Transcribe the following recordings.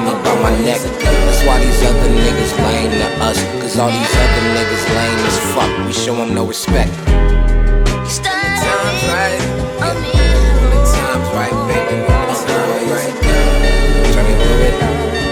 me by my neck. That's why these other niggas lame to us, cause all these other niggas lame as fuck. We show them no respect. When the time's right, when the time's right, baby, when the time's right. Turn me through it.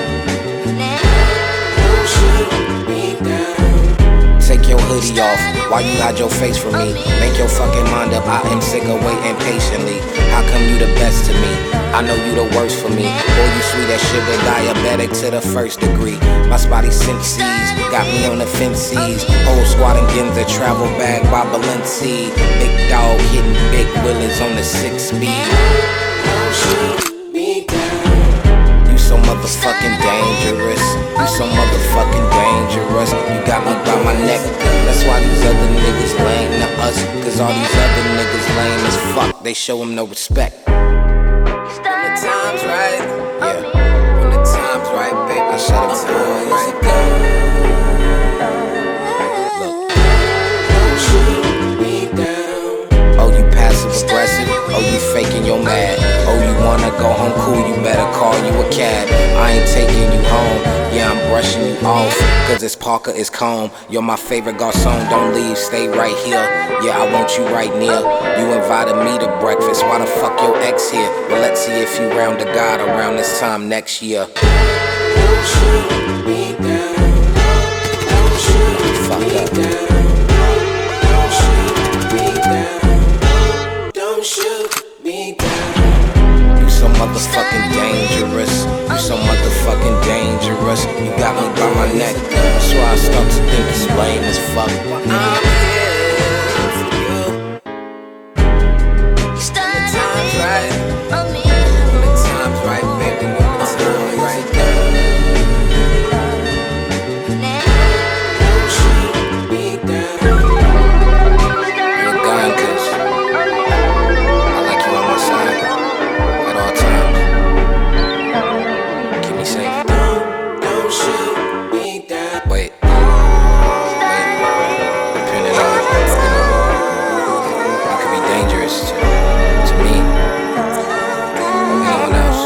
Take your hoodie off while you hide your face from me. Make your fucking mind up, I am sick of waiting patiently. How come you the best to me? I know you the worst for me. Boy, you sweet as sugar, diabetic to the first degree. My spotty senses got me on the fences. Whole squad and Ginza, travel bag by Balenci. Big dog hitting big willies on the 6-speed. You so motherfucking dangerous. You so motherfucking dangerous. You got me by my neck. That's why these other niggas lame to us, cause all these other niggas lame as fuck. They show them no respect. When the time's right, yeah. When the time's right, baby, I shut up time right. Look. Don't shoot me down. Oh, you passive aggressive. Oh, you faking your mad. Oh, you wanna go home cool, you better call you a cab. I ain't taking you home, yeah, I'm brushing you off, cause it's Parker, it's calm. You're my favorite garçon, don't leave, stay right here. Yeah, I want you right near. You invited me to breakfast, why the fuck your ex here? Well, let's see if you round to God around this time next year. Don't shoot me down. Don't shoot me down. Don't shoot me down. Don't shoot me down. You so motherfucking dangerous. You so motherfucking dangerous. You got me by my neck. That's why I start to think it's lame as fuck. I'm here for you. When the time's right. When the time's right, baby. When the time's right. Don't shoot me down. You're gone, cause I like you on my side at all times. Keep me safe. Don't shoot me down. Wait. Depending on, you could be dangerous to me or anyone else.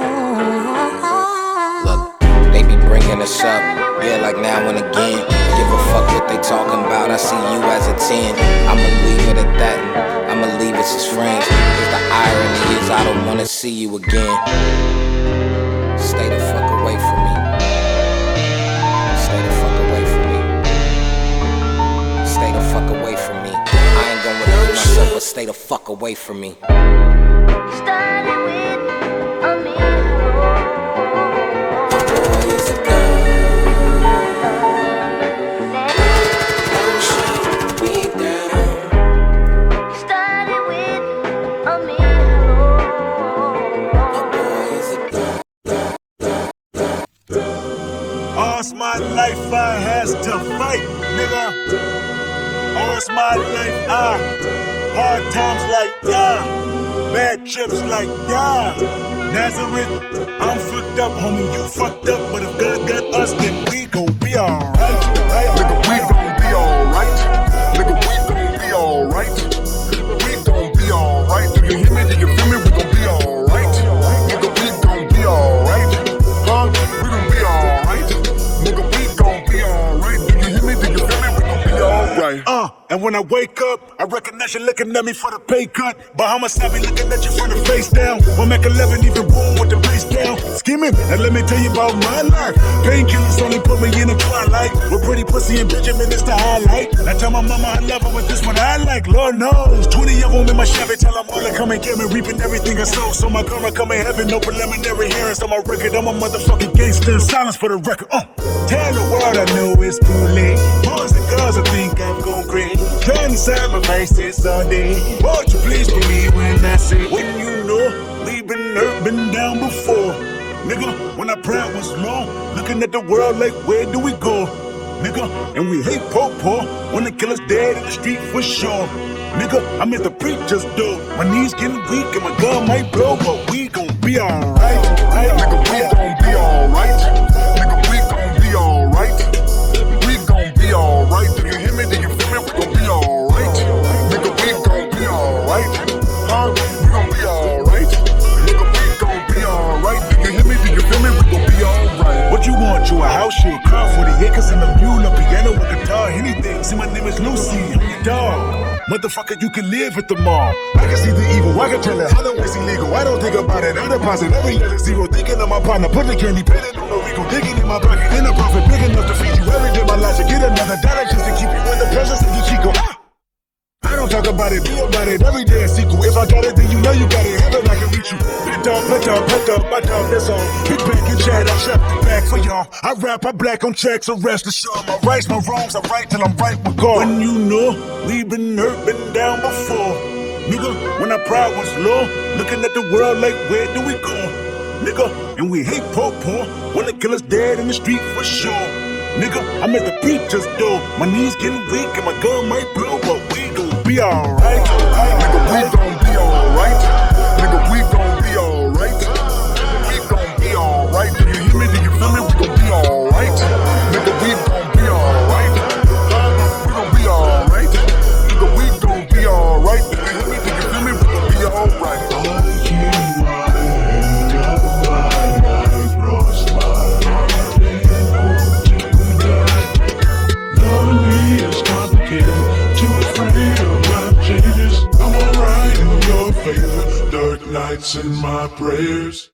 Look, they be bringing us up, yeah, like now and again. Give a fuck what they talking about, I see you as a 10. I'ma leave it at that, and I'ma leave us as friends. Cause the irony is I don't wanna see you again. Stay the fuck away from me. Stay the fuck away from me. Stay the fuck away from me. I ain't gonna repeat myself, but stay the fuck away from me. Started with a me. Started with a me. All's my life I has to fight, nigga. All's my life hard times like bad trips like Nazareth, I'm fucked up, homie, you fucked up, but if God got us, then we gon' be alright. Nigga, we gon' be alright. Nigga, we gon' be alright. We gon' be alright. Do you hear me? Do you feel me? We gon' be alright. Nigga, we gon' be alright. Huh? We gon' be alright. Nigga, we gon' be alright. Do you hear me? Do you feel me? We gon' be alright. And when I wake up, I recognize you looking at me for the pay cut. Bahamas, I be looking at you from the face down. We'll make 11 even boom with the bass down. Scheming, and let me tell you about my life. Painkillers only put me in the twilight. With pretty pussy and Benjamin, it's the highlight. I tell my mama I love her with this one I like. Lord knows, 20 of them in my Chevy. Tell them all to come and get me, reaping everything I sow. So my karma come in heaven, no preliminary hearings on my record. I'm a motherfucking gangster, silence for the record. Tell the world I know it's too late. Boys and girls, I think I'm going crazy. Trying to sacrifices all day. Won't you please believe when I say, when you know we've been hurt, been down before. Nigga, when our pride was low, looking at the world like, where do we go? Nigga, and we hate poor, wanna kill us dead in the street for sure. Nigga, I'm at the preacher's door. My knees getting weak and my gun might blow, but we gon' be alright. Nigga, we gon' be alright. Nigga, we gon' be alright. We gon' be alright. Do you hear me? Do you feel me? We gon' be alright. Nigga, we gon' be alright. Huh? We gon' be alright. Nigga, we gon' be alright. Do you hear me? Do you feel me? We gon' be alright. name is Lucy, I'm your dog. Motherfucker, you can live at the mall. I can see the evil, I can tell it. I don't waste illegal. I don't think about it. I deposit every other zero. Thinking of my partner, put the candy, petting on the Rico. Digging in my pocket, in a profit big enough to feed you every day. My life to get another dollar just to keep you in the presence of your Chico. I don't talk about it, be about it. Every day a sequel. If I got it, then you know you got it. Heaven, I can reach you. Pet up, my dog, that's all. Hit back and chat, I'll trap the back for y'all. I rap, I black on checks, so rest assured. My rights, my wrongs, I right till I'm right with God. When you know, we've been hurt, been down before. Nigga, when our pride was low, looking at the world like, where do we go? Nigga, and we hate poor. Wanna kill us dead in the street for sure. Nigga, I'm at the preacher's door. My knees getting weak and my gun might blow, but we gon' be alright. Nigga, we gon' be alright. Nigga, we gon' be alright. We gon' be alright. Do you hear me? Do you feel me? We gon' be alright. Nigga, we gon' be alright. We gon' be alright. Nigga, we gon' be alright. Do you hear me? Do you feel me? We gon' be alright. Dark nights in my prayers.